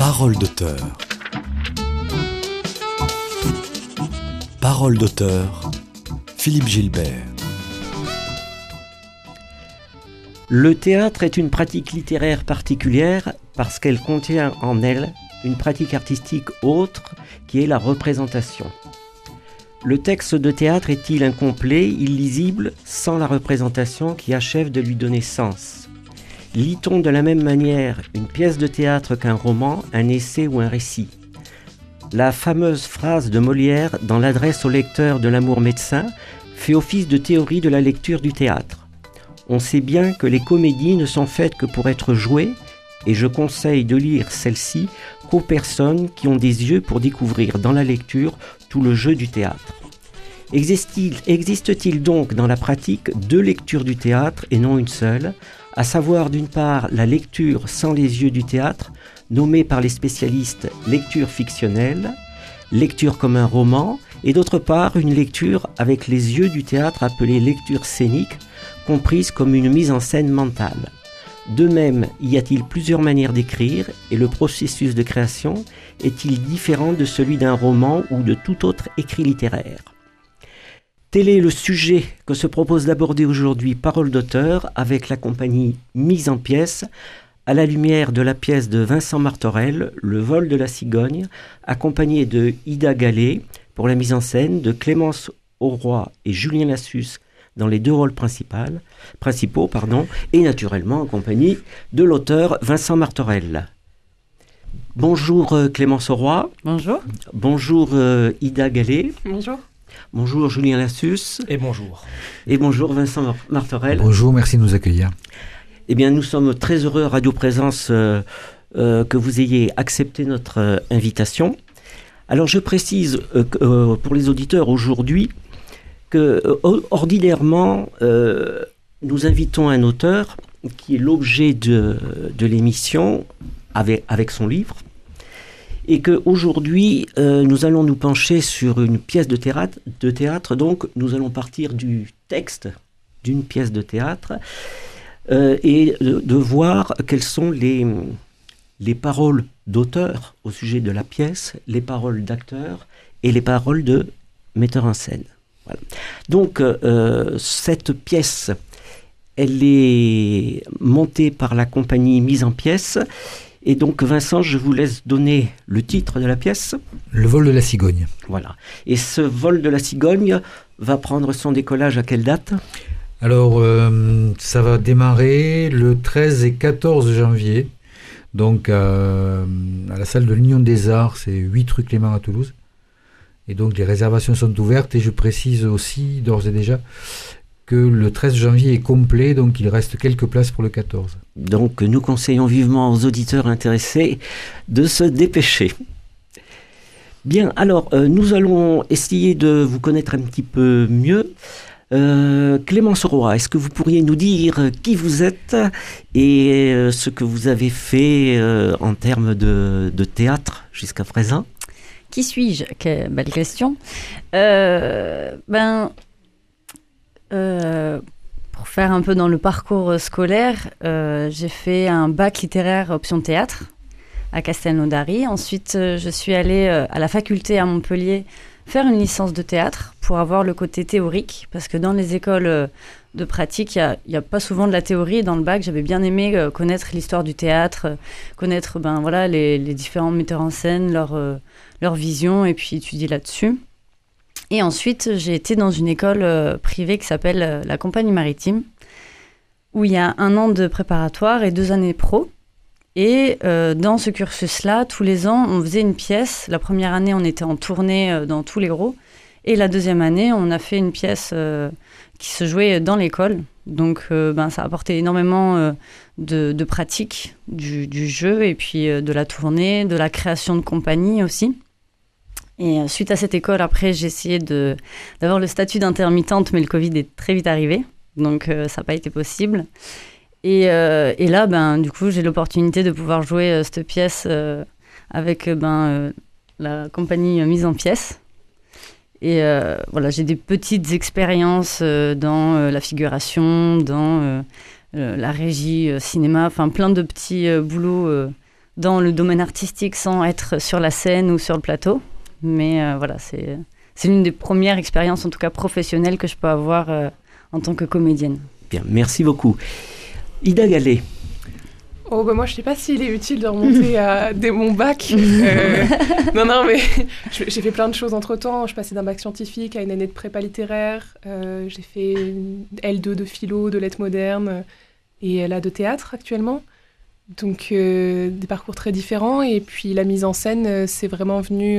Parole d'auteur. Parole d'auteur, Philippe Gilbert. Le théâtre est une pratique littéraire particulière parce qu'elle contient en elle une pratique artistique autre qui est la représentation. Le texte de théâtre est-il incomplet, illisible, sans la représentation qui achève de lui donner sens ? Lit-on de la même manière une pièce de théâtre qu'un roman, un essai ou un récit ? La fameuse phrase de Molière dans l'adresse au lecteur de l'Amour médecin fait office de théorie de la lecture du théâtre. On sait bien que les comédies ne sont faites que pour être jouées, et je conseille de lire celles-ci qu'aux personnes qui ont des yeux pour découvrir dans la lecture tout le jeu du théâtre. Existe-t-il donc dans la pratique deux lectures du théâtre et non une seule, à savoir d'une part la lecture sans les yeux du théâtre, nommée par les spécialistes lecture fictionnelle, lecture comme un roman, et d'autre part une lecture avec les yeux du théâtre appelée lecture scénique, comprise comme une mise en scène mentale. De même, y a-t-il plusieurs manières d'écrire et le processus de création est-il différent de celui d'un roman ou de tout autre écrit littéraire ? Tel est le sujet que se propose d'aborder aujourd'hui Parole d'auteur avec la compagnie Mise en Pièce, à la lumière de la pièce de Vincent Martorell, Le vol de la cigogne, accompagné de Ida Gallet pour la mise en scène, de Clémence Auroy et Julien Lassus dans les deux rôles principaux, et naturellement en compagnie de l'auteur Vincent Martorell. Bonjour Clémence Auroy. Bonjour. Bonjour Ida Gallet. Bonjour. Bonjour Julien Lassus. Et bonjour. Et bonjour Vincent Martorell. Bonjour, merci de nous accueillir. Eh bien, nous sommes très heureux à Radio Présence que vous ayez accepté notre invitation. Alors, je précise pour les auditeurs aujourd'hui que ordinairement, nous invitons un auteur qui est l'objet de l'émission avec son livre, et qu'aujourd'hui, nous allons nous pencher sur une pièce de théâtre. Donc, nous allons partir du texte d'une pièce de théâtre et de voir quelles sont les paroles d'auteur au sujet de la pièce, les paroles d'acteur et les paroles de metteur en scène. Voilà. Donc, cette pièce, elle est montée par la compagnie Mise en Pièce. Et donc, Vincent, je vous laisse donner le titre de la pièce. Le vol de la cigogne. Voilà. Et ce vol de la cigogne va prendre son décollage à quelle date ? Alors, ça va démarrer le 13 et 14 janvier. Donc, à la salle de l'Union des Arts, c'est 8 rue Clément à Toulouse. Et donc, les réservations sont ouvertes. Et je précise aussi, d'ores et déjà, que le 13 janvier est complet, donc il reste quelques places pour le 14. Donc nous conseillons vivement aux auditeurs intéressés de se dépêcher. Bien, alors nous allons essayer de vous connaître un petit peu mieux. Clémence Auroy, est-ce que vous pourriez nous dire qui vous êtes et ce que vous avez fait en termes de théâtre jusqu'à présent ? Qui suis-je ? Quelle belle question. Pour faire un peu dans le parcours scolaire, j'ai fait un bac littéraire option théâtre à Castelnaudary. Ensuite, je suis allée à la faculté à Montpellier faire une licence de théâtre pour avoir le côté théorique, parce que dans les écoles de pratique, il y a pas souvent de la théorie. Dans le bac, j'avais bien aimé connaître l'histoire du théâtre, connaître les différents metteurs en scène, leur vision, et puis étudier là-dessus. Et ensuite, j'ai été dans une école privée qui s'appelle la Compagnie Maritime, où il y a 1 an de préparatoire et 2 années pro. Et dans ce cursus-là, tous les ans, on faisait une pièce. La première année, on était en tournée dans tous les gros. Et la deuxième année, on a fait une pièce qui se jouait dans l'école. Donc, ça a apporté énormément de pratique du jeu et puis de la tournée, de la création de compagnie aussi. Et suite à cette école, après, j'ai essayé d'avoir le statut d'intermittente, mais le Covid est très vite arrivé, donc ça n'a pas été possible. Et là, du coup, j'ai l'opportunité de pouvoir jouer cette pièce avec la compagnie Mise en Pièce. Et j'ai des petites expériences dans la figuration, dans la régie cinéma, enfin plein de petits boulots dans le domaine artistique sans être sur la scène ou sur le plateau. Mais voilà, c'est l'une des premières expériences, en tout cas professionnelles, que je peux avoir en tant que comédienne. Bien, merci beaucoup. Ida Gallet. Oh, bah moi, je ne sais pas s'il est utile de remonter dès mon bac. Non, mais j'ai fait plein de choses entre-temps. Je passais d'un bac scientifique à une année de prépa littéraire. J'ai fait une L2 de philo, de lettres modernes et là de théâtre actuellement. Donc, des parcours très différents. Et puis, la mise en scène, c'est vraiment venu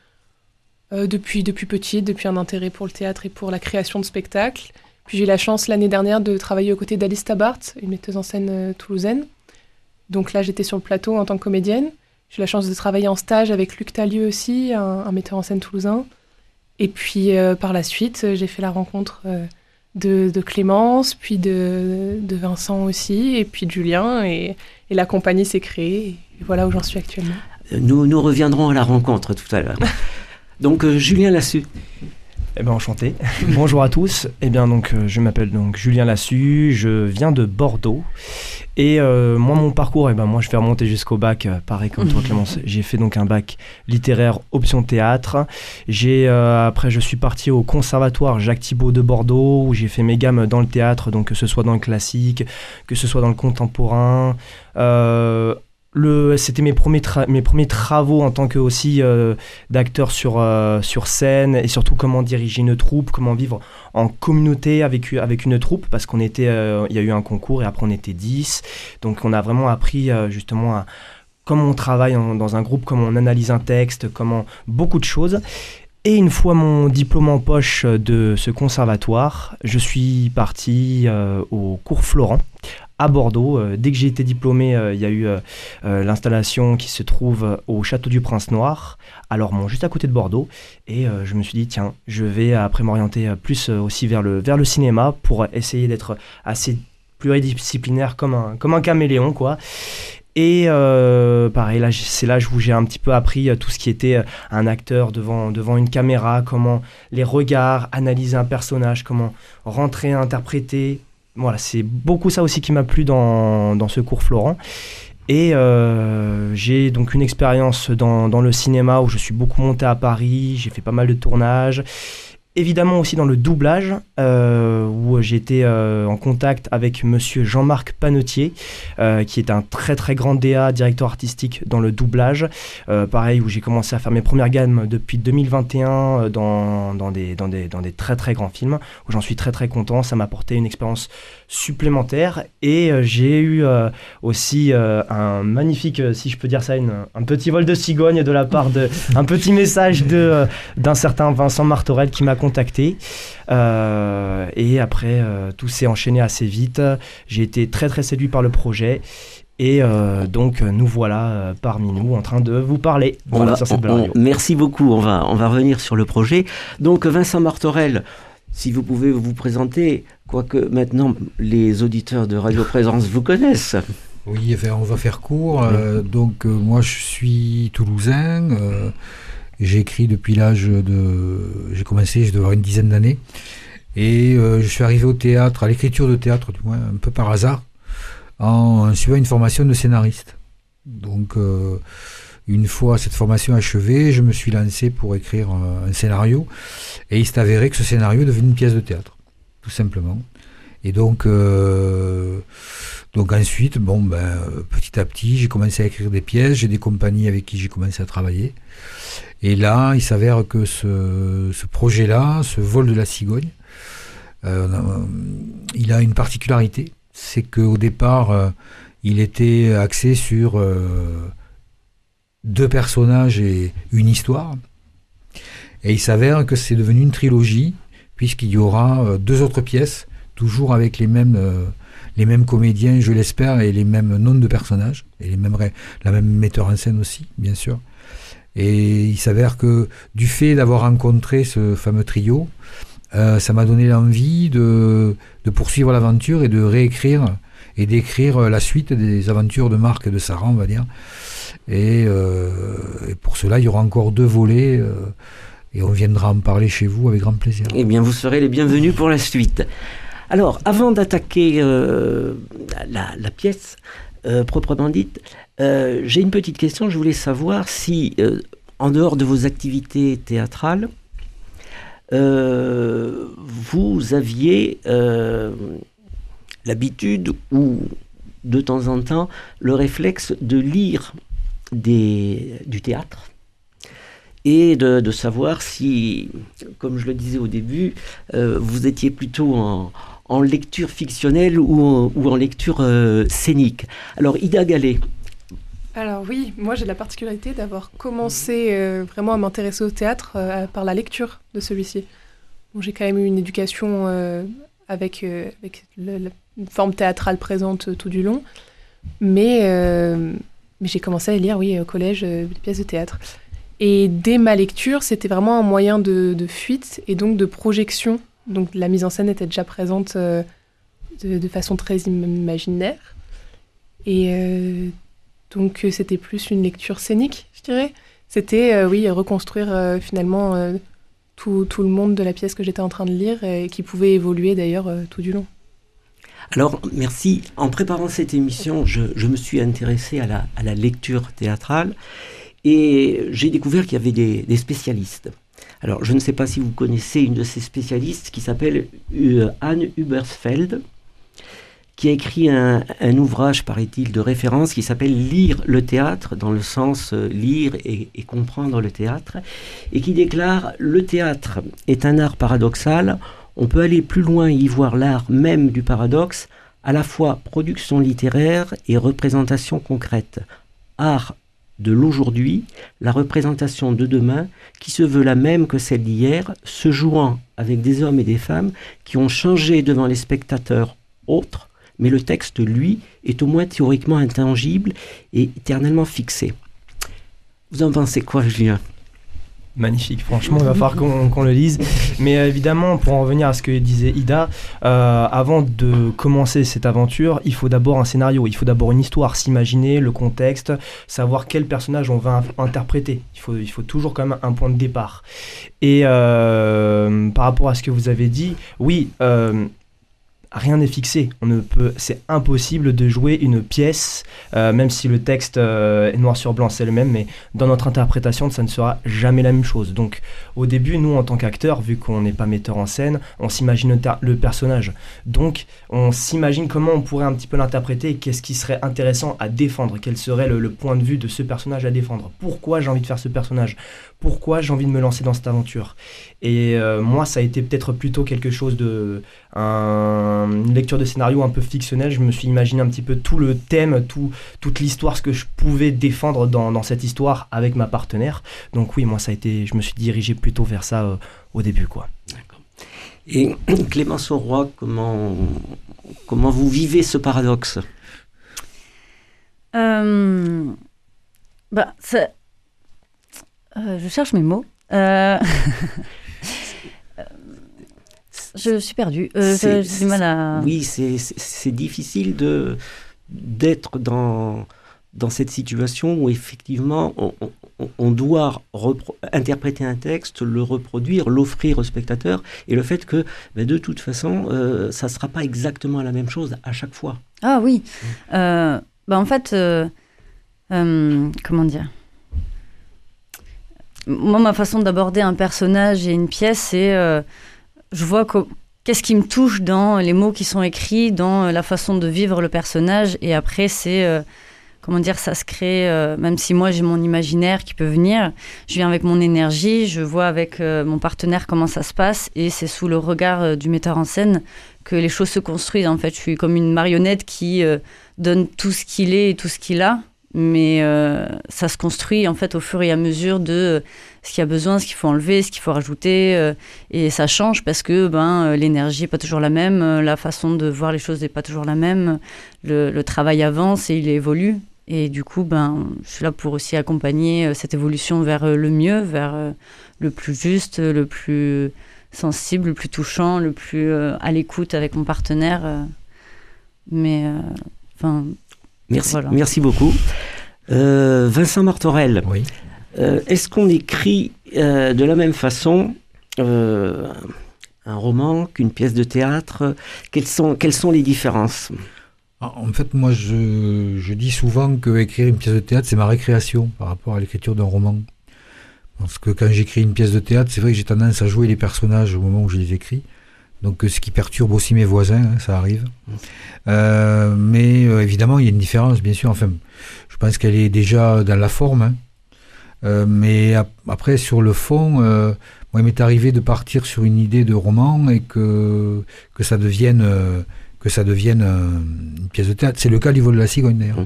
depuis petite, depuis un intérêt pour le théâtre et pour la création de spectacles. Puis, j'ai eu la chance l'année dernière de travailler aux côtés d'Alice Tabart, une metteuse en scène toulousaine. Donc là, j'étais sur le plateau en tant que comédienne. J'ai eu la chance de travailler en stage avec Luc Talieu aussi, un metteur en scène toulousain. Et puis, par la suite, j'ai fait la rencontre de Clémence, puis de Vincent aussi, et puis de Julien. Et la compagnie s'est créée. Et voilà où j'en suis actuellement. Nous reviendrons à la rencontre tout à l'heure. Donc, Julien Lassus. Eh bien, enchanté. Bonjour à tous. Eh bien, donc, je m'appelle donc Julien Lassus, je viens de Bordeaux. Et moi, mon parcours, moi, je vais remonter jusqu'au bac, pareil comme toi, Clémence. J'ai fait donc un bac littéraire option théâtre. Après, je suis parti au conservatoire Jacques Thibault de Bordeaux, où j'ai fait mes gammes dans le théâtre, donc que ce soit dans le classique, que ce soit dans le contemporain. C'était mes premiers travaux en tant que aussi d'acteur sur scène, et surtout comment diriger une troupe, comment vivre en communauté avec une troupe, parce qu'on était, il y a eu un concours et après on était 10, donc on a vraiment appris justement comment on travaille dans un groupe, comment on analyse un texte, beaucoup de choses. Et une fois mon diplôme en poche de ce conservatoire, je suis parti au cours Florent à Bordeaux. Dès que j'ai été diplômé, il y a eu l'installation qui se trouve au Château du Prince Noir, à Lormont, juste à côté de Bordeaux. Et je me suis dit, tiens, je vais après m'orienter plus aussi vers le cinéma pour essayer d'être assez pluridisciplinaire comme un caméléon, quoi. Et pareil, là, c'est là où j'ai un petit peu appris tout ce qui était un acteur devant une caméra, comment les regards, analyser un personnage, comment rentrer, interpréter. Voilà, c'est beaucoup ça aussi qui m'a plu dans ce cours Florent. Et j'ai donc une expérience dans le cinéma où je suis beaucoup monté à Paris, j'ai fait pas mal de tournages. Évidemment aussi dans le doublage, où j'ai été en contact avec monsieur Jean-Marc Panetier, qui est un très très grand DA, directeur artistique dans le doublage. Pareil, où j'ai commencé à faire mes premières gammes depuis 2021 dans des très très grands films, où j'en suis très très content. Ça m'a apporté une expérience supplémentaire. Et j'ai eu aussi un magnifique, si je peux dire ça, un petit vol de cigogne de la part un petit message d'un certain Vincent Martorell qui m'a contacté. Et après, tout s'est enchaîné assez vite. J'ai été très très séduit par le projet. Et donc nous voilà parmi nous en train de vous parler. Voilà, sur cette belle radio. Merci beaucoup, on va revenir sur le projet. Donc Vincent Martorell, si vous pouvez vous présenter, quoique maintenant les auditeurs de Radio Présence vous connaissent. Oui, on va faire court. Donc moi je suis toulousain. J'ai écrit depuis j'ai commencé, je devais avoir une dizaine d'années. Et je suis arrivé au théâtre, à l'écriture de théâtre, du moins, un peu par hasard, en suivant une formation de scénariste. Donc, une fois cette formation achevée, je me suis lancé pour écrire un scénario. Et il s'est avéré que ce scénario est devenu une pièce de théâtre, tout simplement. Et donc ensuite, petit à petit, j'ai commencé à écrire des pièces. J'ai des compagnies avec qui j'ai commencé à travailler. Et là, il s'avère que ce projet-là, ce vol de la cigogne, il a une particularité. C'est qu'au départ, il était axé sur 2 personnages et une histoire. Et il s'avère que c'est devenu une trilogie, puisqu'il y aura 2 autres pièces, toujours avec les mêmes comédiens, je l'espère, et les mêmes noms de personnages, et la même metteur en scène aussi, bien sûr. Et il s'avère que du fait d'avoir rencontré ce fameux trio, ça m'a donné l'envie de poursuivre l'aventure et de réécrire et d'écrire la suite des aventures de Marc et de Sarah, on va dire. Et pour cela, il y aura encore 2 volets et on viendra en parler chez vous avec grand plaisir. Eh bien, vous serez les bienvenus pour la suite. Alors, avant d'attaquer la pièce, proprement dite. J'ai une petite question. Je voulais savoir si, en dehors de vos activités théâtrales, vous aviez l'habitude ou de temps en temps le réflexe de lire du théâtre et de savoir si, comme je le disais au début, vous étiez plutôt en lecture fictionnelle ou en lecture scénique. Alors, Ida Gallet. Alors oui, moi j'ai la particularité d'avoir commencé vraiment à m'intéresser au théâtre par la lecture de celui-ci. Bon, j'ai quand même eu une éducation avec une forme théâtrale présente tout du long, mais j'ai commencé à lire, oui, au collège, des pièces de théâtre. Et dès ma lecture, c'était vraiment un moyen de fuite et donc de projection. Donc la mise en scène était déjà présente de façon très imaginaire. Et donc c'était plus une lecture scénique, je dirais. C'était, oui, reconstruire finalement tout le monde de la pièce que j'étais en train de lire et qui pouvait évoluer d'ailleurs tout du long. Alors, merci. En préparant cette émission, je me suis intéressé à la lecture théâtrale et j'ai découvert qu'il y avait des spécialistes. Alors, je ne sais pas si vous connaissez une de ces spécialistes qui s'appelle Anne Hubersfeld, qui a écrit un ouvrage, paraît-il, de référence qui s'appelle « Lire le théâtre », dans le sens lire et comprendre le théâtre, et qui déclare « Le théâtre est un art paradoxal, on peut aller plus loin et y voir l'art même du paradoxe, à la fois production littéraire et représentation concrète. Art de l'aujourd'hui, la représentation de demain, qui se veut la même que celle d'hier, se jouant avec des hommes et des femmes qui ont changé devant les spectateurs autres, mais le texte, lui, est au moins théoriquement intangible et éternellement fixé. » Vous en pensez quoi, Julien ? Magnifique, franchement, il va falloir qu'on le lise. Mais évidemment, pour en revenir à ce que disait Ida, avant de commencer cette aventure, il faut d'abord un scénario, il faut d'abord une histoire, s'imaginer le contexte, savoir quel personnage on va interpréter. Il faut toujours quand même un point de départ. Et par rapport à ce que vous avez dit, oui, rien n'est fixé. C'est impossible de jouer une pièce, même si le texte est noir sur blanc, c'est le même, mais dans notre interprétation, ça ne sera jamais la même chose. Donc, au début, nous, en tant qu'acteurs, vu qu'on n'est pas metteur en scène, on s'imagine le personnage. Donc, on s'imagine comment on pourrait un petit peu l'interpréter et qu'est-ce qui serait intéressant à défendre, quel serait le point de vue de ce personnage à défendre. Pourquoi j'ai envie de faire ce personnage ? Pourquoi j'ai envie de me lancer dans cette aventure ? Et moi, ça a été peut-être plutôt quelque chose une lecture de scénario un peu fictionnelle. Je me suis imaginé un petit peu tout le thème, toute l'histoire, ce que je pouvais défendre dans cette histoire avec ma partenaire. Donc oui, moi, je me suis dirigé plutôt vers ça au début, quoi. D'accord. Et Clémence Auroy, comment vous vivez ce paradoxe ? Je cherche mes mots. Je suis perdue. J'ai du mal à... Oui, c'est difficile d'être dans cette situation où effectivement on doit interpréter un texte, le reproduire, l'offrir au spectateur, et le fait que de toute façon ça ne sera pas exactement la même chose à chaque fois. Ah oui. En fait, comment dire ? Moi, ma façon d'aborder un personnage et une pièce, c'est je vois qu'est-ce qui me touche dans les mots qui sont écrits, dans la façon de vivre le personnage, et après c'est ça se crée, même si moi j'ai mon imaginaire qui peut venir, je viens avec mon énergie, je vois avec mon partenaire comment ça se passe, et c'est sous le regard du metteur en scène que les choses se construisent. En fait, je suis comme une marionnette qui donne tout ce qu'il est et tout ce qu'il a, mais ça se construit en fait au fur et à mesure de ce qu'il y a besoin, ce qu'il faut enlever, ce qu'il faut rajouter, et ça change parce que l'énergie n'est pas toujours la même, la façon de voir les choses n'est pas toujours la même, le travail avance et il évolue, et du coup je suis là pour aussi accompagner cette évolution vers le mieux, vers le plus juste, le plus sensible, le plus touchant, le plus à l'écoute avec mon partenaire, Merci, voilà. Merci beaucoup. Vincent Martorell, Oui. Est-ce qu'on écrit de la même façon un roman qu'une pièce de théâtre ? Quelles sont les différences ? En fait, moi, je dis souvent qu'écrire une pièce de théâtre, c'est ma récréation par rapport à l'écriture d'un roman. Parce que quand j'écris une pièce de théâtre, c'est vrai que j'ai tendance à jouer les personnages au moment où je les écris. Donc, ce qui perturbe aussi mes voisins, hein, ça arrive. Mais évidemment, il y a une différence, bien sûr. Enfin, je pense qu'elle est déjà dans la forme. Hein. Mais après, sur le fond, moi, il m'est arrivé de partir sur une idée de roman et que ça devienne une pièce de théâtre. C'est le cas du Vol de la Cigogne, d'ailleurs.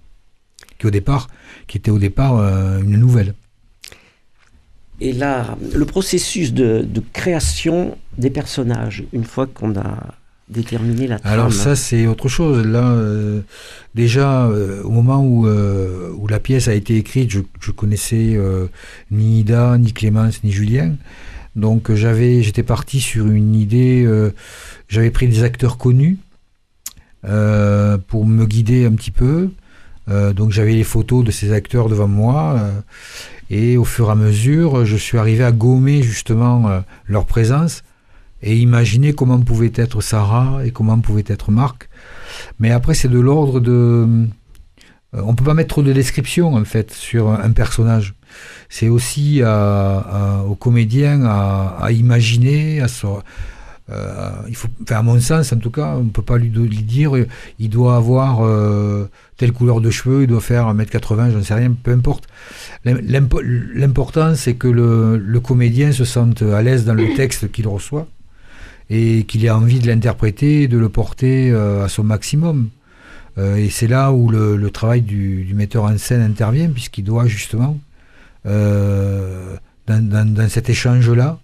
Qui était au départ une nouvelle. Et là, le processus de création des personnages, une fois qu'on a déterminé la trame. Alors ça, c'est autre chose. Là, déjà, au moment où la pièce a été écrite, je connaissais ni Ida, ni Clémence, ni Julien. Donc j'étais parti sur une idée. J'avais pris des acteurs connus pour me guider un petit peu. Donc j'avais les photos de ces acteurs devant moi. Et au fur et à mesure, je suis arrivé à gommer justement leur présence et imaginer comment pouvait être Sarah et comment pouvait être Marc. Mais après, c'est de l'ordre de... on ne peut pas mettre trop de description, en fait, sur un personnage. C'est aussi aux comédiens à imaginer, il faut, enfin, à mon sens, en tout cas, on ne peut pas lui dire il doit avoir telle couleur de cheveux, il doit faire 1m80, j'en sais rien, peu importe. L'important, c'est que le comédien se sente à l'aise dans le texte qu'il reçoit et qu'il ait envie de l'interpréter et de le porter à son maximum. Et c'est là où le travail du metteur en scène intervient, puisqu'il doit justement, dans cet échange-là,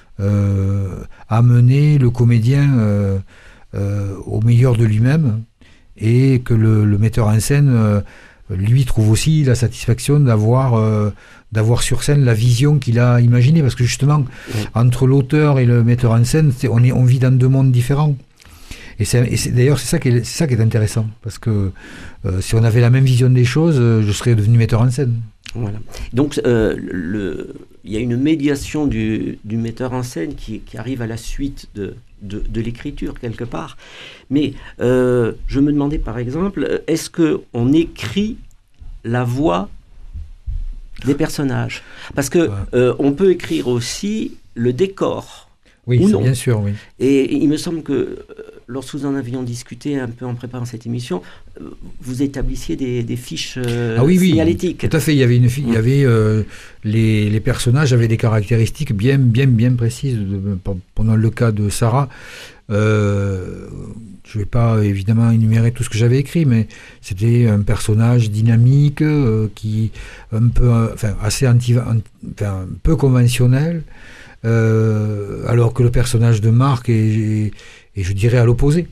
amener le comédien au meilleur de lui-même, et que le metteur en scène lui trouve aussi la satisfaction d'avoir sur scène la vision qu'il a imaginée, parce que justement entre l'auteur et le metteur en scène, on vit dans deux mondes différents. Et d'ailleurs c'est ça qui est intéressant, parce que si on avait la même vision des choses, je serais devenu metteur en scène. Voilà. Donc il y a une médiation du metteur en scène qui arrive à la suite de l'écriture quelque part. Mais je me demandais par exemple, est-ce qu'on écrit la voix des personnages? Parce que on peut écrire aussi le décor. Oui, c'est bien sûr, oui. Et il me semble que lorsque nous en avions discuté un peu en préparant cette émission, vous établissiez des fiches signalétiques. Oui, tout à fait. Il y avait les personnages avaient des caractéristiques bien précises. Pendant le cas de Sarah, je ne vais pas évidemment énumérer tout ce que j'avais écrit, mais c'était un personnage dynamique, qui un peu, assez un peu conventionnel. Alors que le personnage de Marc est je dirais à l'opposé.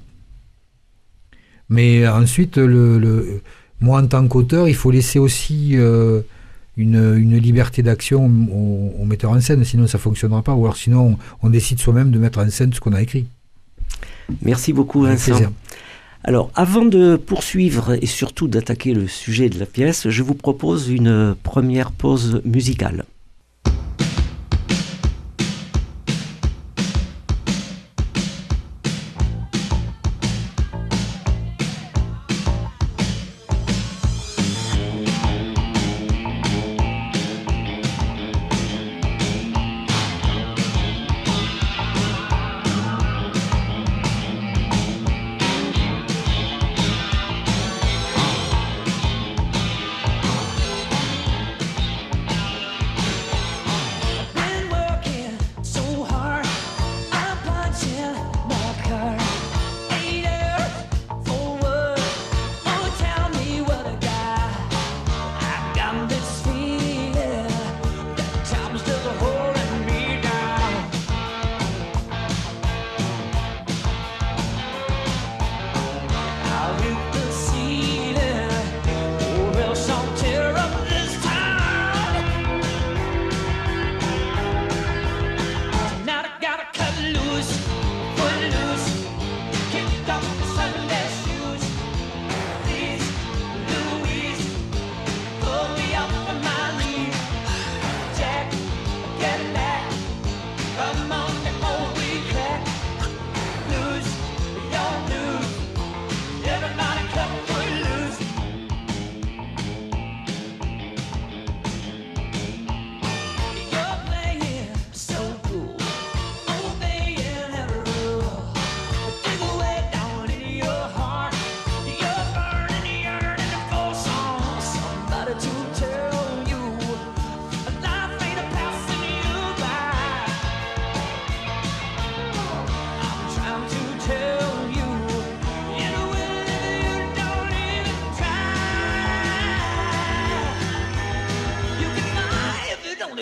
Mais ensuite, moi en tant qu'auteur, il faut laisser aussi une liberté d'action au metteur en scène, sinon ça ne fonctionnera pas, ou alors sinon on décide soi-même de mettre en scène ce qu'on a écrit. Merci beaucoup, Vincent. Alors, avant de poursuivre et surtout d'attaquer le sujet de la pièce, je vous propose une première pause musicale.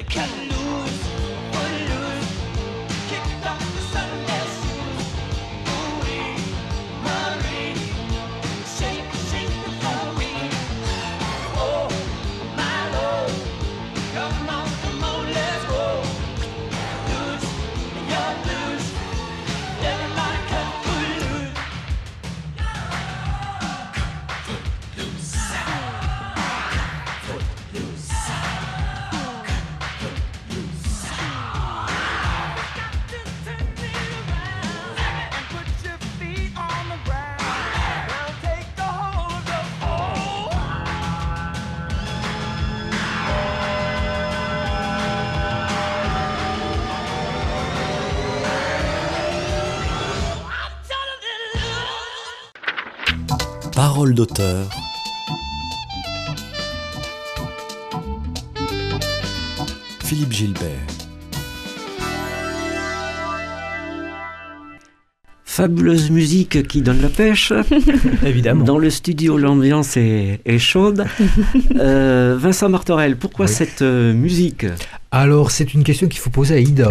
Parole d'auteur. Philippe Gilbert. Fabuleuse musique qui donne la pêche. Évidemment. Dans le studio, l'ambiance est chaude. Vincent Martorell, pourquoi cette musique ? Alors, c'est une question qu'il faut poser à Ida.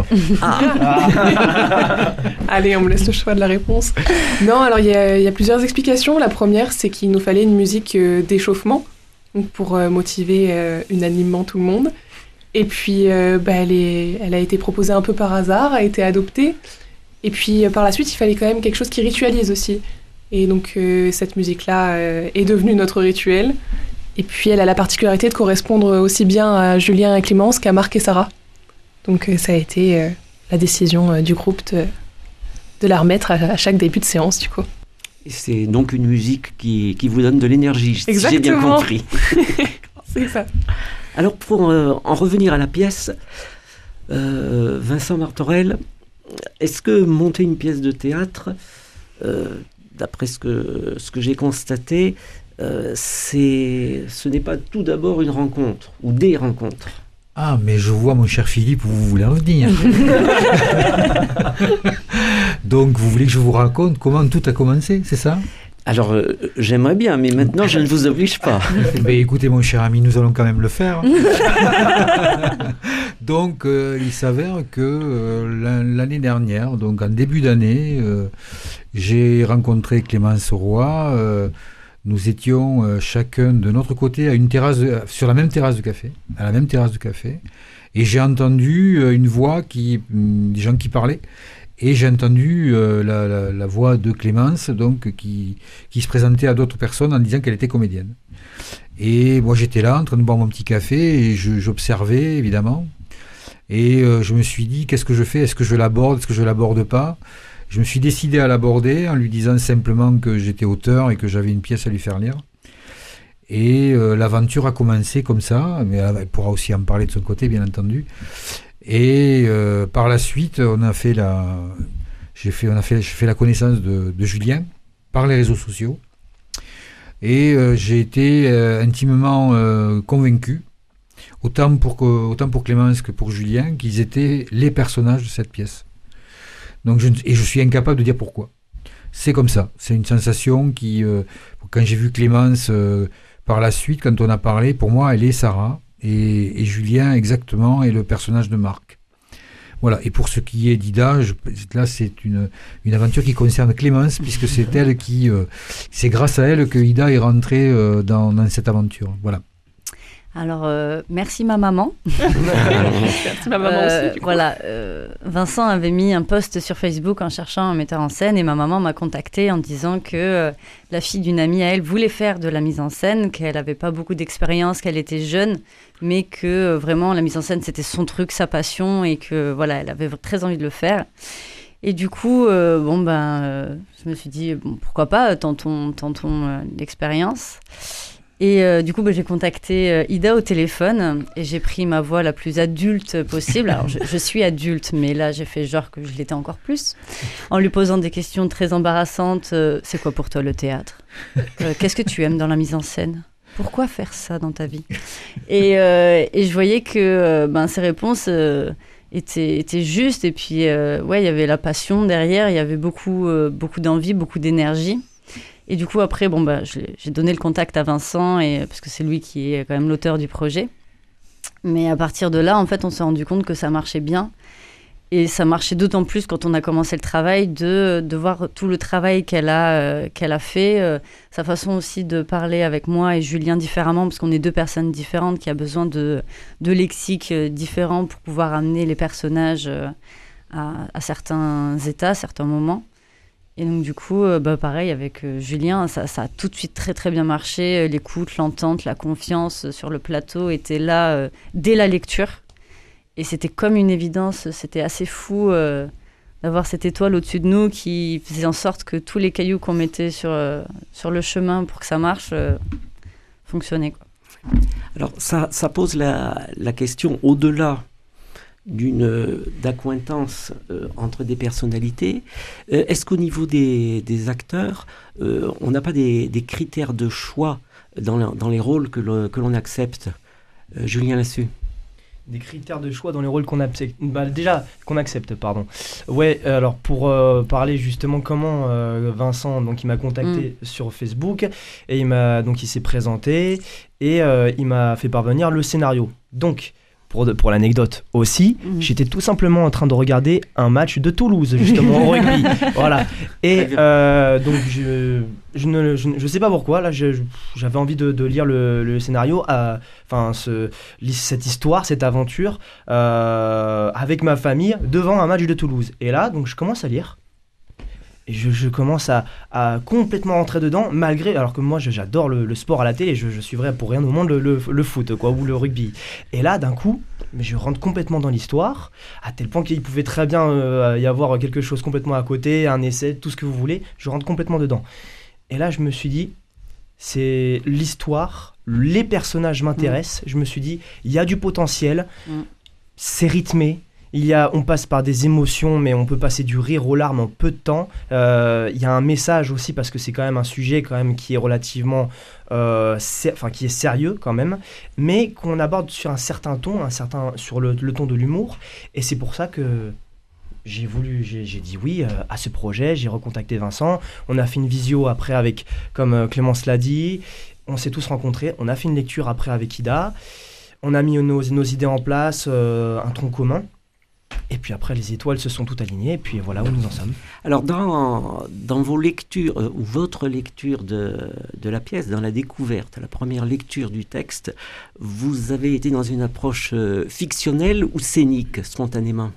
Allez, on me laisse le choix de la réponse. Non, alors il y a plusieurs explications. La première, c'est qu'il nous fallait une musique d'échauffement, donc pour motiver unanimement tout le monde. Et puis, elle a été proposée un peu par hasard, a été adoptée. Et puis, par la suite, il fallait quand même quelque chose qui ritualise aussi. Et donc, cette musique-là est devenue notre rituel. Et puis, elle a la particularité de correspondre aussi bien à Julien et Clémence qu'à Marc et Sarah. Donc, ça a été la décision du groupe de la remettre à chaque début de séance, du coup. Et c'est donc une musique qui vous donne de l'énergie, si j'ai bien Exactement. compris. C'est ça. Alors, pour en revenir à la pièce, Vincent Martorell, est-ce que monter une pièce de théâtre, d'après ce que j'ai constaté, ce n'est pas tout d'abord une rencontre ou des rencontres? Ah, mais je vois, mon cher Philippe, où vous voulez en venir. Donc, vous voulez que je vous raconte comment tout a commencé, c'est ça? Alors, j'aimerais bien, mais maintenant, je ne vous oblige pas. Écoutez, mon cher ami, nous allons quand même le faire. Donc, il s'avère que l'année dernière, donc en début d'année, j'ai rencontré Clémence Roy. Nous étions chacun de notre côté à une terrasse, sur la même terrasse de café, et j'ai entendu une voix des gens qui parlaient. Et j'ai entendu la voix de Clémence, donc, qui se présentait à d'autres personnes en disant qu'elle était comédienne. Et moi, j'étais là, en train de boire mon petit café, et j'observais, évidemment. Et je me suis dit, qu'est-ce que je fais? Est-ce que je l'aborde? Est-ce que je ne l'aborde pas? Je me suis décidé à l'aborder en lui disant simplement que j'étais auteur et que j'avais une pièce à lui faire lire. Et l'aventure a commencé comme ça, mais elle pourra aussi en parler de son côté, bien entendu. Et par la suite, j'ai fait la connaissance de Julien par les réseaux sociaux. Et j'ai été intimement convaincu, autant pour Clémence que pour Julien, qu'ils étaient les personnages de cette pièce. Donc je suis incapable de dire pourquoi. C'est comme ça. C'est une sensation qui, quand j'ai vu Clémence par la suite, quand on a parlé, pour moi, elle est Sarah. Et Julien, exactement, est le personnage de Marc. Voilà. Et pour ce qui est d'Ida, là, c'est une aventure qui concerne Clémence, puisque c'est c'est grâce à elle que Ida est rentrée dans cette aventure. Voilà. Alors, merci ma maman. Merci ma maman aussi. Du coup. Voilà, Vincent avait mis un post sur Facebook en cherchant un metteur en scène et ma maman m'a contactée en disant que la fille d'une amie à elle voulait faire de la mise en scène, qu'elle n'avait pas beaucoup d'expérience, qu'elle était jeune, mais que vraiment la mise en scène c'était son truc, sa passion et que voilà, elle avait très envie de le faire. Et du coup, je me suis dit pourquoi pas, tentons l'expérience. Et du coup, j'ai contacté Ida au téléphone et j'ai pris ma voix la plus adulte possible. Alors, je suis adulte, mais là, j'ai fait genre que je l'étais encore plus. En lui posant des questions très embarrassantes. C'est quoi pour toi le théâtre? Qu'est-ce que tu aimes dans la mise en scène? Pourquoi faire ça dans ta vie? Et je voyais que ces réponses étaient justes. Et puis, il y avait la passion derrière. Il y avait beaucoup d'envie, beaucoup d'énergie. Et du coup, après, j'ai donné le contact à Vincent, parce que c'est lui qui est quand même l'auteur du projet. Mais à partir de là, en fait, on s'est rendu compte que ça marchait bien. Et ça marchait d'autant plus quand on a commencé le travail, de voir tout le travail qu'elle a fait, sa façon aussi de parler avec moi et Julien différemment, parce qu'on est deux personnes différentes qui a besoin de lexiques différents pour pouvoir amener les personnages à certains états, certains moments. Et donc du coup, pareil avec Julien, ça a tout de suite très très bien marché. L'écoute, l'entente, la confiance sur le plateau étaient là dès la lecture. Et c'était comme une évidence, c'était assez fou d'avoir cette étoile au-dessus de nous qui faisait en sorte que tous les cailloux qu'on mettait sur le chemin pour que ça marche fonctionnaient, quoi. Alors ça pose la question au-delà d'accointance entre des personnalités. Est-ce qu'au niveau des acteurs, on n'a pas des critères de choix dans les rôles que l'on accepte? Julien Lassus. Des critères de choix dans les rôles qu'on accepte. Qu'on accepte, pardon. Ouais, alors pour parler justement comment Vincent, donc il m'a contacté sur Facebook et il s'est présenté et il m'a fait parvenir le scénario. Donc pour l'anecdote aussi, j'étais tout simplement en train de regarder un match de Toulouse, justement, au rugby. Voilà. Et donc, je sais pas pourquoi, là, j'avais envie de lire le scénario, cette histoire, cette aventure, avec ma famille, devant un match de Toulouse. Et là, donc, je commence à lire. Et je commence à complètement rentrer dedans, alors que moi j'adore le sport à la télé, je suivrais pour rien au monde le foot, quoi, ou le rugby. Et là, d'un coup, mais je rentre complètement dans l'histoire, à tel point qu'il pouvait très bien y avoir quelque chose complètement à côté, un essai, tout ce que vous voulez, je rentre complètement dedans. Et là, je me suis dit, c'est l'histoire, les personnages m'intéressent, je me suis dit, il y a du potentiel, c'est rythmé. On passe par des émotions, mais on peut passer du rire aux larmes en peu de temps. Il y a un message aussi, parce que c'est quand même un sujet quand même qui est relativement... qui est sérieux quand même, mais qu'on aborde sur un certain ton, sur le ton de l'humour. Et c'est pour ça que j'ai dit oui à ce projet. J'ai recontacté Vincent. On a fait une visio après comme Clémence l'a dit. On s'est tous rencontrés. On a fait une lecture après avec Ida. On a mis nos idées en place, un tronc commun. Et puis après, les étoiles se sont toutes alignées, et puis voilà où nous en sommes. Alors, dans vos lectures, ou votre lecture de la pièce, dans la découverte, la première lecture du texte, vous avez été dans une approche fictionnelle ou scénique, spontanément?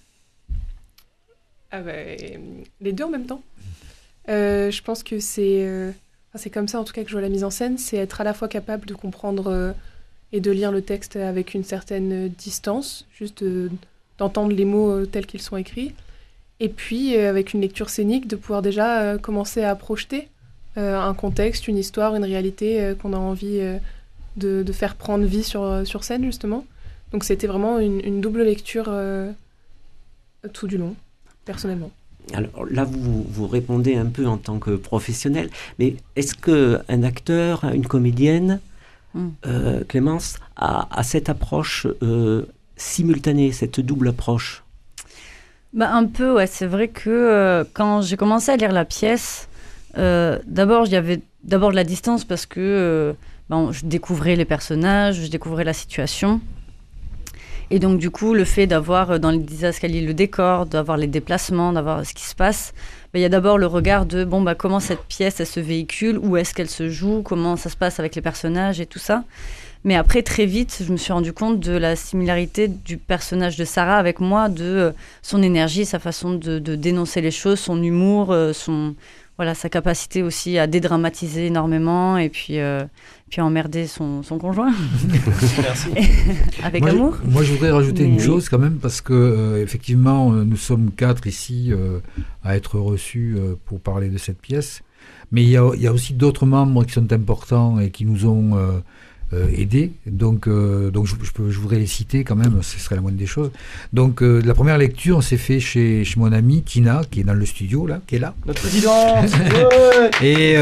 Les deux en même temps. Je pense que c'est comme ça, en tout cas, que je vois la mise en scène, c'est être à la fois capable de comprendre et de lire le texte avec une certaine distance, juste d'entendre les mots tels qu'ils sont écrits, et puis avec une lecture scénique, de pouvoir déjà commencer à projeter un contexte, une histoire, une réalité qu'on a envie de faire prendre vie sur scène, justement. Donc c'était vraiment une double lecture tout du long, personnellement. Alors là, vous répondez un peu en tant que professionnel, mais est-ce qu'un acteur, une comédienne, Clémence, a cette approche simultanée, cette double approche? Un peu, ouais. C'est vrai que quand j'ai commencé à lire la pièce, d'abord, il y avait de la distance parce que je découvrais les personnages, je découvrais la situation. Et donc, du coup, le fait d'avoir dans les didascalies le décor, d'avoir les déplacements, d'avoir ce qui se passe, il y a d'abord le regard de comment cette pièce, elle se véhicule, où est-ce qu'elle se joue, comment ça se passe avec les personnages et tout ça. Mais après, très vite, je me suis rendu compte de la similarité du personnage de Sarah avec moi, de son énergie, sa façon de dénoncer les choses, son humour, sa capacité aussi à dédramatiser énormément et puis emmerder son conjoint. Merci. Avec amour. Moi, je voudrais rajouter une chose quand même, parce que effectivement, nous sommes 4 ici à être reçus pour parler de cette pièce. Mais il y a aussi d'autres membres qui sont importants et qui nous ont aidés. Donc je voudrais les citer quand même, ce serait la moindre des choses. Donc la première lecture, on s'est fait chez mon amie Tina, qui est dans le studio là, qui est là. Notre présidente. Et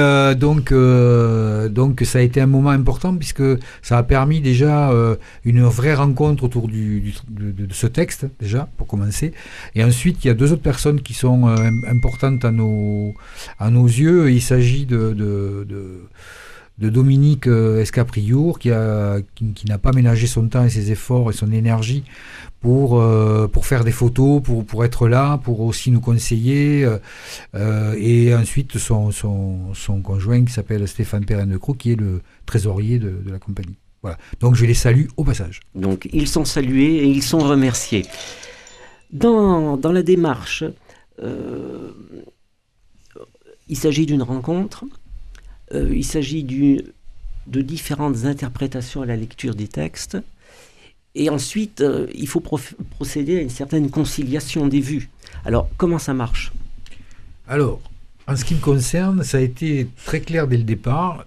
donc ça a été un moment important, puisque ça a permis déjà une vraie rencontre autour de ce texte, déjà, pour commencer. Et ensuite, il y a 2 autres personnes qui sont importantes à nos yeux. Il s'agit de Dominique Escapriour qui n'a pas ménagé son temps et ses efforts et son énergie pour faire des photos, pour être là, pour aussi nous conseiller, et ensuite son conjoint qui s'appelle Stéphane Perrin-Decroux qui est le trésorier de la compagnie. Voilà. Donc je les salue au passage. Donc ils sont salués et ils sont remerciés. Dans la démarche, il s'agit d'une rencontre, il s'agit de différentes interprétations à la lecture des textes, et ensuite il faut procéder à une certaine conciliation des vues. Alors comment ça marche ? Alors, en ce qui me concerne, ça a été très clair dès le départ.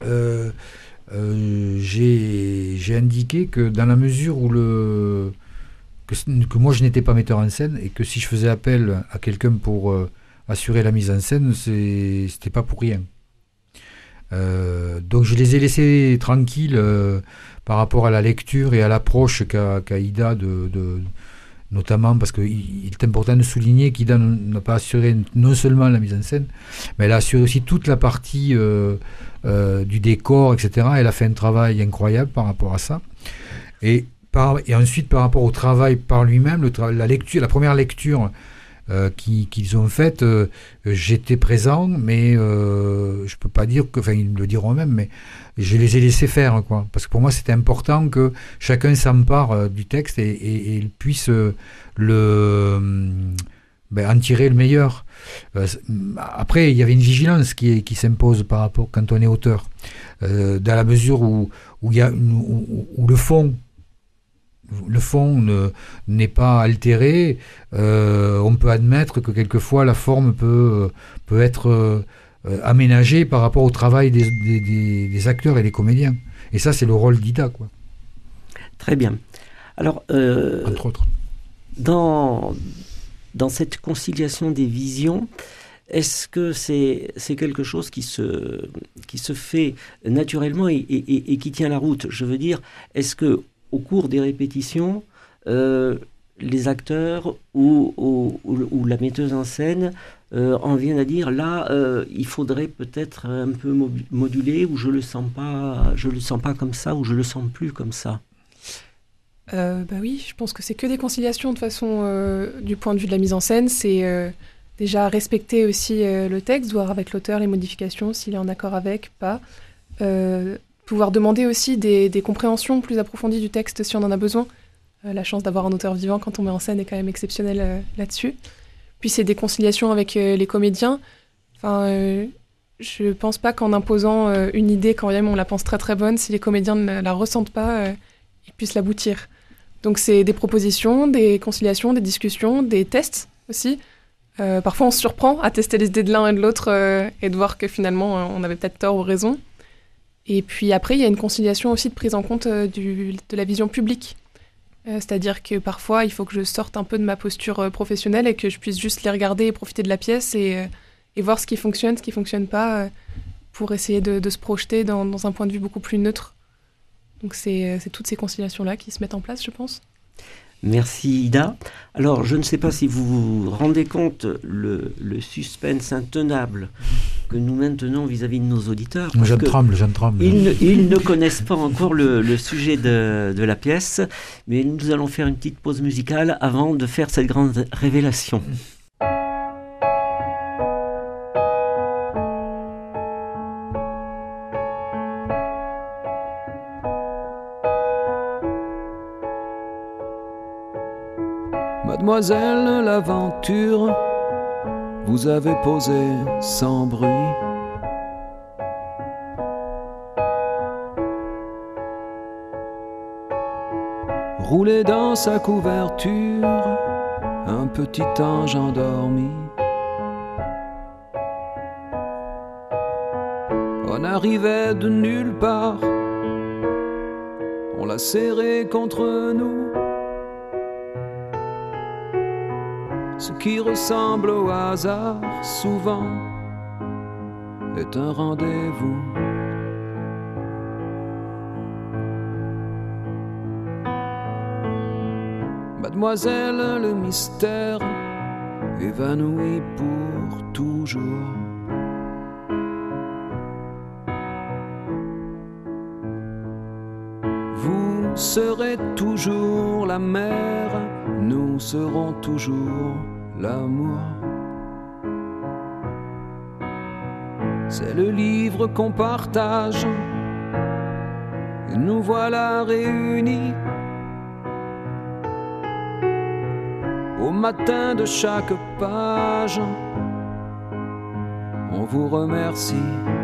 J'ai indiqué que dans la mesure où que moi je n'étais pas metteur en scène et que si je faisais appel à quelqu'un pour assurer la mise en scène, c'était pas pour rien. Donc je les ai laissés tranquilles par rapport à la lecture et à l'approche qu'a Ida notamment parce qu'il est important de souligner qu'Ida n'a pas assuré non seulement la mise en scène, mais elle a assuré aussi toute la partie du décor, etc. Elle a fait un travail incroyable par rapport à ça. Et ensuite, par rapport au travail par lui-même, la première lecture qu'ils ont faite, j'étais présent, mais je peux pas dire que, enfin ils le diront même, mais je les ai laissés faire, quoi. Parce que pour moi c'était important que chacun s'empare du texte et puisse en tirer le meilleur. Après, il y avait une vigilance qui s'impose par rapport quand on est auteur, dans la mesure où le fond n'est pas altéré. On peut admettre que quelquefois la forme peut être aménagée par rapport au travail des acteurs et des comédiens. Et ça, c'est le rôle d'Ida, quoi. Très bien. Alors, entre autres. Dans cette conciliation des visions, est-ce que c'est quelque chose qui se fait naturellement et qui tient la route ? Je veux dire, est-ce que au cours des répétitions, les acteurs ou la metteuse en scène en viennent à dire là, il faudrait peut-être un peu moduler, ou je le sens pas comme ça, ou je le sens plus comme ça. Oui, je pense que c'est que des conciliations de toute façon du point de vue de la mise en scène. C'est déjà respecter aussi le texte, voir avec l'auteur les modifications, s'il est en accord avec, pas. Pouvoir demander aussi des compréhensions plus approfondies du texte si on en a besoin. La chance d'avoir un auteur vivant quand on met en scène est quand même exceptionnelle là-dessus. Puis c'est des conciliations avec les comédiens. Enfin, je pense pas qu'en imposant une idée, quand même on la pense très très bonne, si les comédiens ne la ressentent pas, ils puissent l'aboutir. Donc c'est des propositions, des conciliations, des discussions, des tests aussi. Parfois on se surprend à tester les idées de l'un et de l'autre et de voir que finalement on avait peut-être tort ou raison. Et puis après, il y a une conciliation aussi de prise en compte de la vision publique. C'est-à-dire que parfois, il faut que je sorte un peu de ma posture professionnelle et que je puisse juste les regarder et profiter de la pièce et voir ce qui fonctionne pas, pour essayer de se projeter dans un point de vue beaucoup plus neutre. Donc c'est toutes ces conciliations-là qui se mettent en place, je pense. Merci Ida. Alors, je ne sais pas si vous vous rendez compte le suspense intenable que nous maintenons vis-à-vis de nos auditeurs. Je tremble. Ils ne connaissent pas encore le sujet de la pièce, mais nous allons faire une petite pause musicale avant de faire cette grande révélation. Mademoiselle l'aventure, vous avez posé sans bruit. Roulé dans sa couverture, un petit ange endormi. On arrivait de nulle part, on l'a serré contre nous. Ce qui ressemble au hasard, souvent, est un rendez-vous. Mademoiselle, le mystère, évanoui pour toujours. Vous serez toujours la mer, nous serons toujours l'amour. C'est le livre qu'on partage, et nous voilà réunis. Au matin de chaque page, on vous remercie.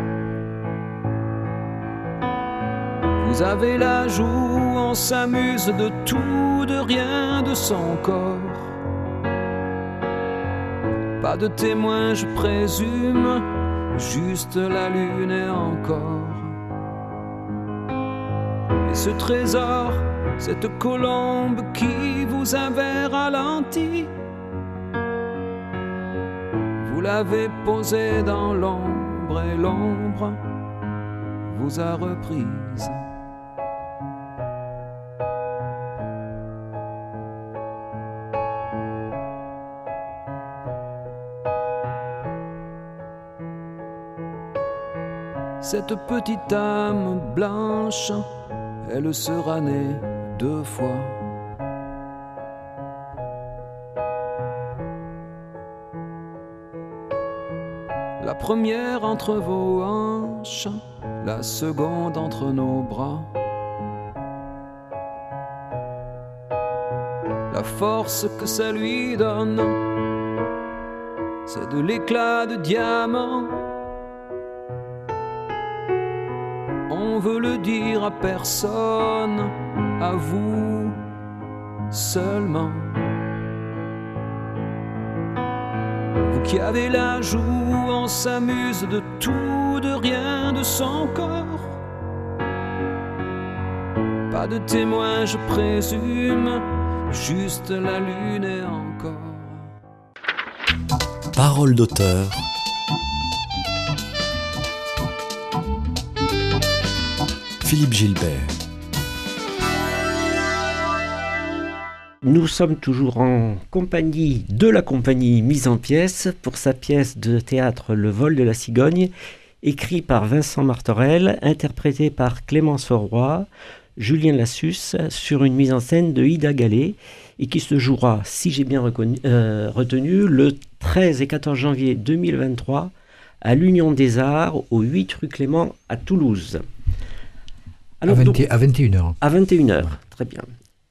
Vous avez la joue, on s'amuse de tout, de rien, de son corps. Pas de témoin, je présume, juste la lune et encore. Et ce trésor, cette colombe qui vous avait ralenti, vous l'avez posée dans l'ombre et l'ombre vous a reprise. Cette petite âme blanche, elle sera née 2 fois. La première entre vos hanches, la seconde entre nos bras. La force que ça lui donne, c'est de l'éclat de diamant. On veut le dire à personne, à vous seulement. Vous qui avez la joue, on s'amuse de tout, de rien, de son corps. Pas de témoin, je présume, juste la lune et encore. Parole d'auteur. Philippe Gilbert. Nous sommes toujours en compagnie de la compagnie Mise en Pièce pour sa pièce de théâtre Le vol de la cigogne, écrit par Vincent Martorell, interprété par Clémence Roy, Julien Lassus, sur une mise en scène de Ida Gallet, et qui se jouera, si j'ai bien retenu, le 13 et 14 janvier 2023 à l'Union des Arts, au 8 rue Clément à Toulouse. Alors, à 21h. À 21h, très bien.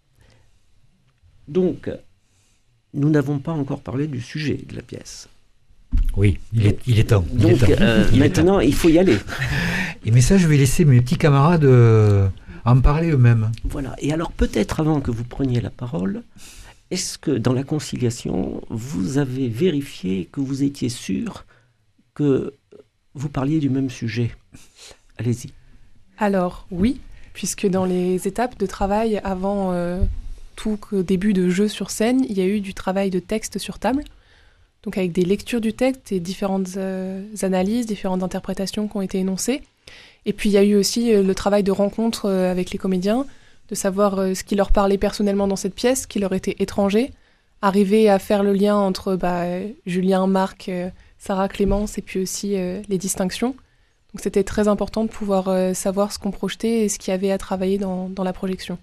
Donc, nous n'avons pas encore parlé du sujet de la pièce. Oui, il est temps. Donc, maintenant, il faut y aller. Mais ça, je vais laisser mes petits camarades en parler eux-mêmes. Voilà. Et alors, peut-être avant que vous preniez la parole, est-ce que dans la conciliation, vous avez vérifié que vous étiez sûr que vous parliez du même sujet? Allez-y. Alors, oui, puisque dans les étapes de travail avant tout début de jeu sur scène, il y a eu du travail de texte sur table, donc avec des lectures du texte et différentes analyses, différentes interprétations qui ont été énoncées. Et puis il y a eu aussi le travail de rencontre avec les comédiens, de savoir ce qui leur parlait personnellement dans cette pièce, ce qui leur était étranger, arriver à faire le lien entre Julien, Marc, Sarah, Clémence, et puis aussi les distinctions. Donc c'était très important de pouvoir savoir ce qu'on projetait et ce qu'il y avait à travailler dans la projection.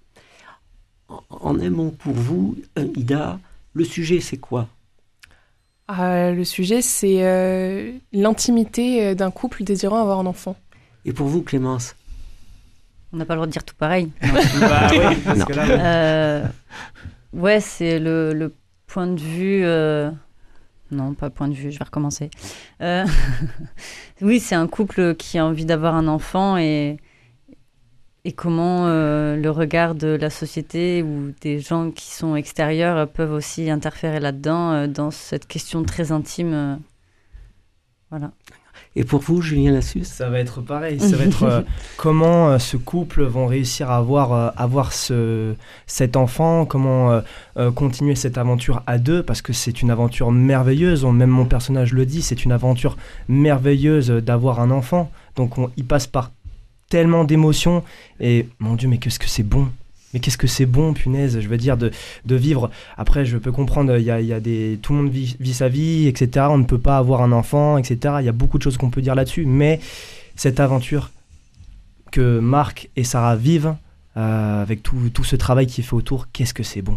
En un mot pour vous, Ida, le sujet c'est quoi? Le sujet c'est l'intimité d'un couple désirant avoir un enfant. Et pour vous, Clémence? On n'a pas le droit de dire tout pareil. Bah oui, parce que là, ouais, c'est le point de vue... Non, pas point de vue, je vais recommencer. Oui, c'est un couple qui a envie d'avoir un enfant et comment le regard de la société ou des gens qui sont extérieurs peuvent aussi interférer là-dedans, dans cette question très intime. Voilà. Et pour vous, Julien Lassus? ça va être pareil. Ça va être comment ce couple vont réussir à avoir cet enfant, comment continuer cette aventure à deux, parce que c'est une aventure merveilleuse. Même mon personnage le dit, c'est une aventure merveilleuse d'avoir un enfant. Donc il passe par tellement d'émotions et mon Dieu, mais qu'est-ce que c'est bon! Mais qu'est-ce que c'est bon, punaise, je veux dire, de vivre. Après, je peux comprendre, il y a tout le monde vit sa vie, etc. On ne peut pas avoir un enfant, etc. Il y a beaucoup de choses qu'on peut dire là-dessus. Mais cette aventure que Marc et Sarah vivent, avec tout ce travail qui est fait autour, qu'est-ce que c'est bon.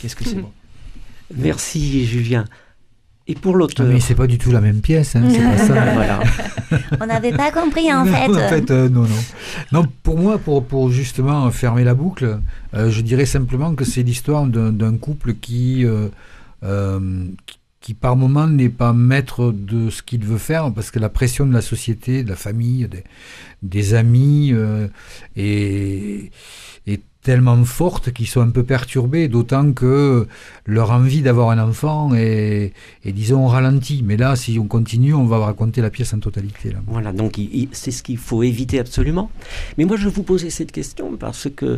Merci Julien. Et pour l'auteur, Mais c'est pas du tout la même pièce, hein, c'est pas ça. voilà. On n'avait pas compris en Non, fait. non. Non, pour moi, pour justement fermer la boucle, je dirais simplement que c'est l'histoire d'un couple qui par moment n'est pas maître de ce qu'il veut faire, parce que la pression de la société, de la famille, des amis est tellement forte qu'ils sont un peu perturbés, d'autant que leur envie d'avoir un enfant est disons, ralenti. Mais là, si on continue, on va raconter la pièce en totalité. Là. Voilà, donc c'est ce qu'il faut éviter absolument. Mais moi, je vous posais cette question parce que...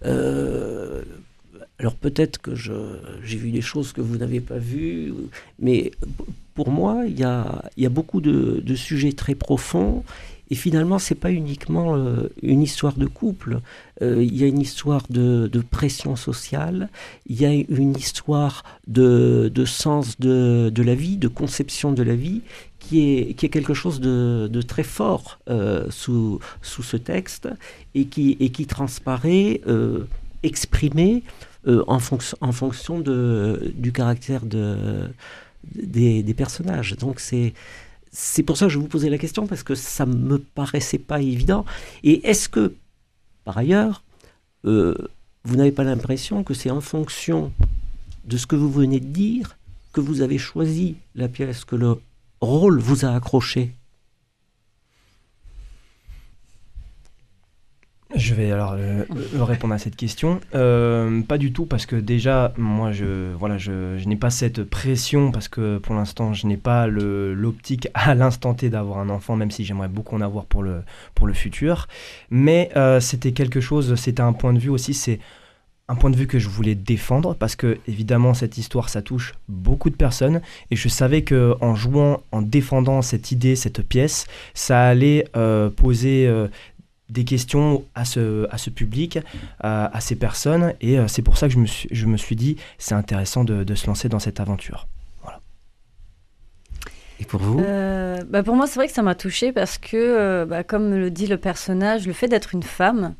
alors peut-être que j'ai vu des choses que vous n'avez pas vues, mais pour moi, il y a beaucoup de sujets très profonds. Et finalement, ce n'est pas uniquement une histoire de couple. Il y a une histoire de pression sociale, il y a une histoire de sens de la vie, de conception de la vie, qui est quelque chose de très fort sous ce texte et qui transparaît, exprimé en fonction du caractère des personnages. Donc c'est pour ça que je vous posais la question, parce que ça ne me paraissait pas évident. Et est-ce que, par ailleurs, vous n'avez pas l'impression que c'est en fonction de ce que vous venez de dire que vous avez choisi la pièce, que le rôle vous a accroché? Je vais alors répondre à cette question. Pas du tout, parce que déjà, moi, je n'ai pas cette pression, parce que pour l'instant, je n'ai pas l'optique à l'instant T d'avoir un enfant, même si j'aimerais beaucoup en avoir pour le futur. Mais c'était un point de vue aussi, c'est un point de vue que je voulais défendre, parce que évidemment, cette histoire, ça touche beaucoup de personnes, et je savais qu'en jouant, en défendant cette idée, cette pièce, ça allait poser... des questions à ce public, à ces personnes, et c'est pour ça que je me suis dit c'est intéressant de se lancer dans cette aventure. Voilà. Et pour vous? Pour moi, c'est vrai que ça m'a touchée parce que, comme le dit le personnage, le fait d'être une femme,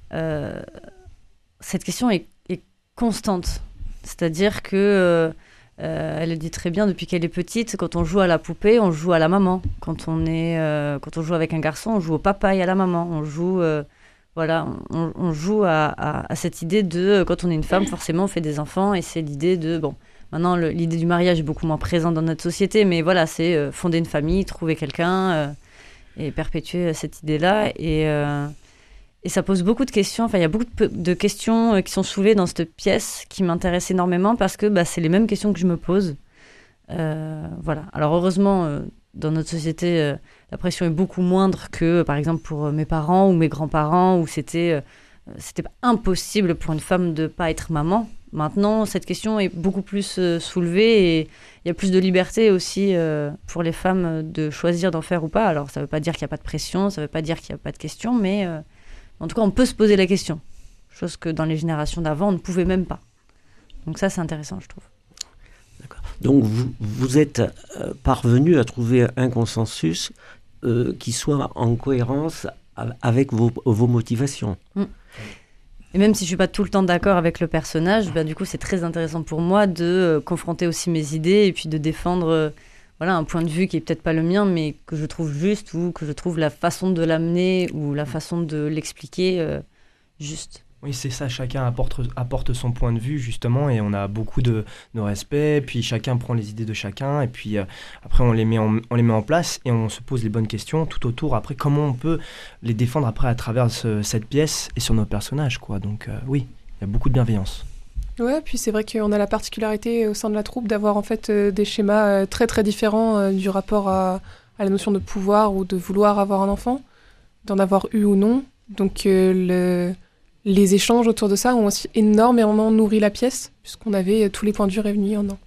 cette question est constante. C'est-à-dire que elle le dit très bien, depuis qu'elle est petite, quand on joue à la poupée, on joue à la maman. Quand on joue avec un garçon, on joue au papa et à la maman. On joue, on joue à cette idée de, quand on est une femme, forcément, on fait des enfants. Et c'est l'idée de, maintenant, l'idée du mariage est beaucoup moins présente dans notre société, mais voilà, c'est fonder une famille, trouver quelqu'un et perpétuer cette idée-là. Et ça pose beaucoup de questions. Enfin, il y a beaucoup de questions qui sont soulevées dans cette pièce qui m'intéressent énormément parce que c'est les mêmes questions que je me pose. Voilà. Alors heureusement, dans notre société, la pression est beaucoup moindre que, par exemple, pour mes parents ou mes grands-parents, où c'était impossible pour une femme de ne pas être maman. Maintenant, cette question est beaucoup plus soulevée et il y a plus de liberté aussi pour les femmes de choisir d'en faire ou pas. Alors, ça ne veut pas dire qu'il n'y a pas de pression, ça ne veut pas dire qu'il n'y a pas de questions, mais... en tout cas, on peut se poser la question. Chose que dans les générations d'avant, on ne pouvait même pas. Donc ça, c'est intéressant, je trouve. D'accord. Donc vous êtes parvenu à trouver un consensus qui soit en cohérence avec vos motivations. Et même si je ne suis pas tout le temps d'accord avec le personnage, du coup, c'est très intéressant pour moi de confronter aussi mes idées et puis de défendre... un point de vue qui est peut-être pas le mien, mais que je trouve juste, ou que je trouve la façon de l'amener ou la façon de l'expliquer juste. Oui, c'est ça, chacun apporte son point de vue, justement, et on a beaucoup de respect, puis chacun prend les idées de chacun, et puis après on les met en place, et on se pose les bonnes questions tout autour, après comment on peut les défendre après à travers cette pièce et sur nos personnages, quoi. Donc oui, il y a beaucoup de bienveillance. Ouais, puis c'est vrai qu'on a la particularité au sein de la troupe d'avoir en fait des schémas très très différents du rapport à la notion de pouvoir ou de vouloir avoir un enfant, d'en avoir eu ou non. Donc les échanges autour de ça ont aussi énormément nourri la pièce, puisqu'on avait tous les points de vue réunis en un.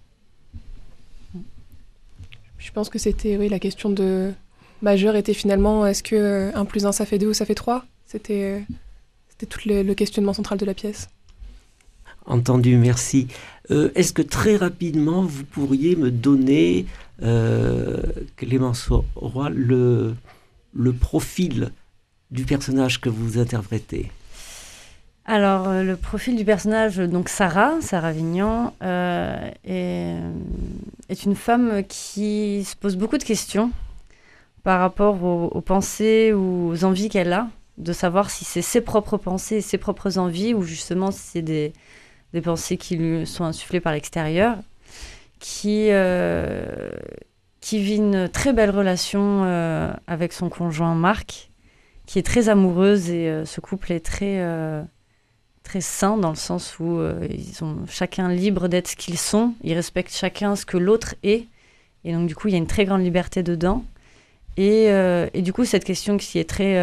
Je pense que c'était la question majeure était finalement est-ce que 1 + 1 ça fait 2 ou ça fait 3 ? C'était tout le questionnement central de la pièce. Entendu, merci. Est-ce que très rapidement, vous pourriez me donner, Clémence Roy, le profil du personnage que vous interprétez ? Alors, le profil du personnage, donc Sarah Vignan, est une femme qui se pose beaucoup de questions par rapport aux pensées ou aux envies qu'elle a, de savoir si c'est ses propres pensées et ses propres envies ou justement si c'est des pensées qui lui sont insufflées par l'extérieur, qui vit une très belle relation avec son conjoint Marc, qui est très amoureuse et ce couple est très sain dans le sens où ils sont chacun libres d'être ce qu'ils sont, ils respectent chacun ce que l'autre est et donc du coup il y a une très grande liberté dedans et du coup cette question qui est très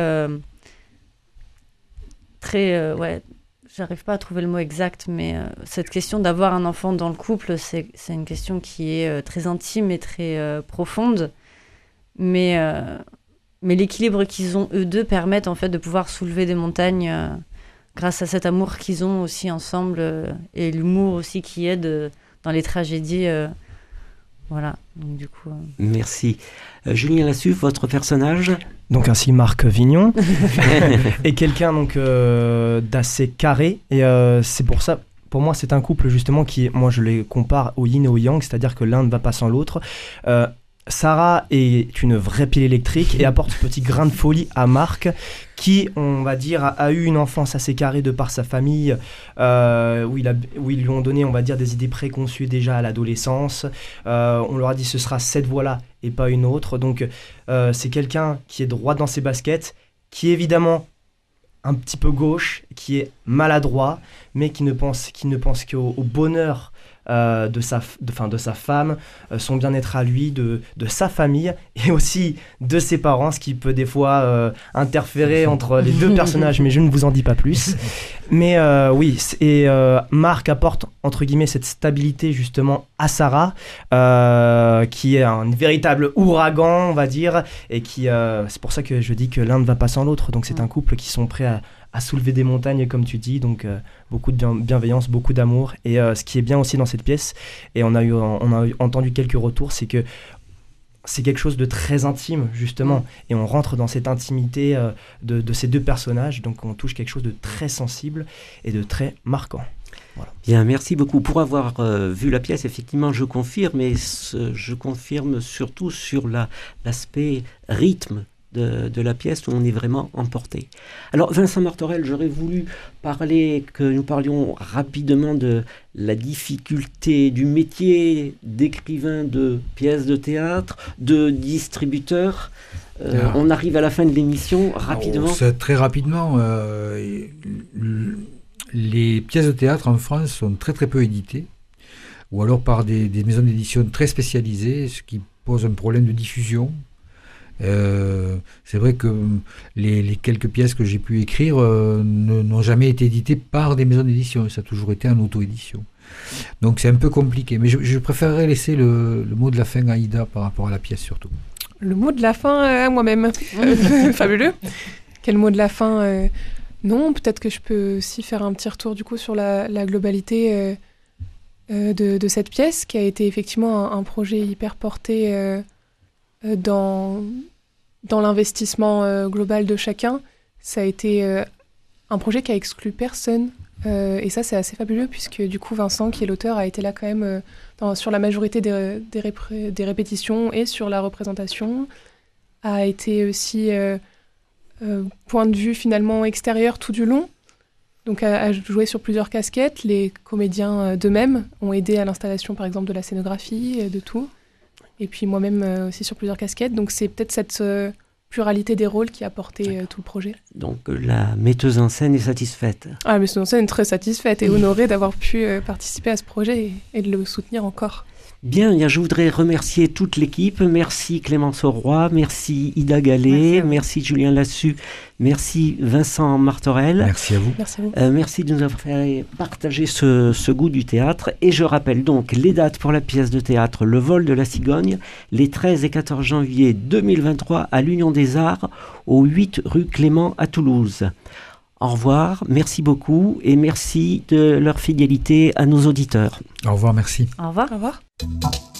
j'arrive pas à trouver le mot exact mais cette question d'avoir un enfant dans le couple c'est une question qui est très intime et très profonde mais l'équilibre qu'ils ont eux deux permettent en fait de pouvoir soulever des montagnes grâce à cet amour qu'ils ont aussi ensemble et l'humour aussi qui aide dans les tragédies. Voilà, donc du coup... Merci. Julien Lassus, votre personnage ? Donc ainsi Marc Vignon est quelqu'un donc d'assez carré et c'est pour ça... Pour moi, c'est un couple justement qui, moi je les compare au yin et au yang, c'est-à-dire que l'un ne va pas sans l'autre. Sarah est une vraie pile électrique et apporte ce petit grain de folie à Marc qui, on va dire, a eu une enfance assez carrée de par sa famille où ils lui ont donné, on va dire, des idées préconçues déjà à l'adolescence. On leur a dit ce sera cette voie-là et pas une autre. Donc c'est quelqu'un qui est droit dans ses baskets, qui est évidemment un petit peu gauche, qui est maladroit, mais qui ne pense qu'au bonheur de sa femme, son bien-être à lui, de sa famille et aussi de ses parents, ce qui peut des fois interférer entre les deux personnages, mais je ne vous en dis pas plus. Mais oui, et Marc apporte entre guillemets cette stabilité justement à Sarah, qui est un véritable ouragan, on va dire, et qui c'est pour ça que je dis que l'un ne va pas sans l'autre. Donc c'est un couple qui sont prêts à soulever des montagnes, comme tu dis, donc beaucoup de bienveillance, beaucoup d'amour. Et ce qui est bien aussi dans cette pièce, et on a entendu quelques retours, c'est que c'est quelque chose de très intime, justement. Et on rentre dans cette intimité de ces deux personnages, donc on touche quelque chose de très sensible et de très marquant. Voilà. Bien, merci beaucoup. Pour avoir vu la pièce, effectivement, je confirme, et je confirme surtout sur l'aspect rythme de la pièce où on est vraiment emporté. Alors Vincent Martorell, j'aurais voulu que nous parlions rapidement de la difficulté du métier d'écrivain de pièces de théâtre, de distributeur. On arrive à la fin de l'émission, rapidement. Très rapidement, les pièces de théâtre en France sont très très peu éditées, ou alors par des maisons d'édition très spécialisées, ce qui pose un problème de diffusion. C'est vrai que les quelques pièces que j'ai pu écrire n'ont jamais été éditées par des maisons d'édition, ça a toujours été en auto-édition. Donc c'est un peu compliqué, mais je préférerais laisser le mot de la fin à Ida par rapport à la pièce surtout. Le mot de la fin à moi-même. Fabuleux. Quel mot de la fin Non, peut-être que je peux aussi faire un petit retour du coup sur la globalité de cette pièce qui a été effectivement un projet hyper porté dans l'investissement global de chacun. Ça a été un projet qui a exclu personne. Et ça, c'est assez fabuleux, puisque du coup, Vincent, qui est l'auteur, a été là quand même sur la majorité des répétitions et sur la représentation. A été aussi point de vue finalement extérieur tout du long. Donc a joué sur plusieurs casquettes. Les comédiens d'eux-mêmes ont aidé à l'installation, par exemple, de la scénographie, de tout. Et puis moi-même aussi sur plusieurs casquettes. Donc c'est peut-être cette pluralité des rôles qui a porté tout le projet. Donc la metteuse en scène est satisfaite. La metteuse en scène est très satisfaite et honorée d'avoir pu participer à ce projet et de le soutenir encore. Bien, je voudrais remercier toute l'équipe. Merci Clémence Roy, merci Ida Gallet, merci Julien Lassus, merci Vincent Martorell. Merci à vous. Merci à vous. Merci de nous avoir fait partager ce goût du théâtre. Et je rappelle donc les dates pour la pièce de théâtre Le Vol de la Cigogne, les 13 et 14 janvier 2023 à l'Union des Arts, au 8 rue Clément à Toulouse. Au revoir, merci beaucoup et merci de leur fidélité à nos auditeurs. Au revoir, merci. Au revoir. Au revoir.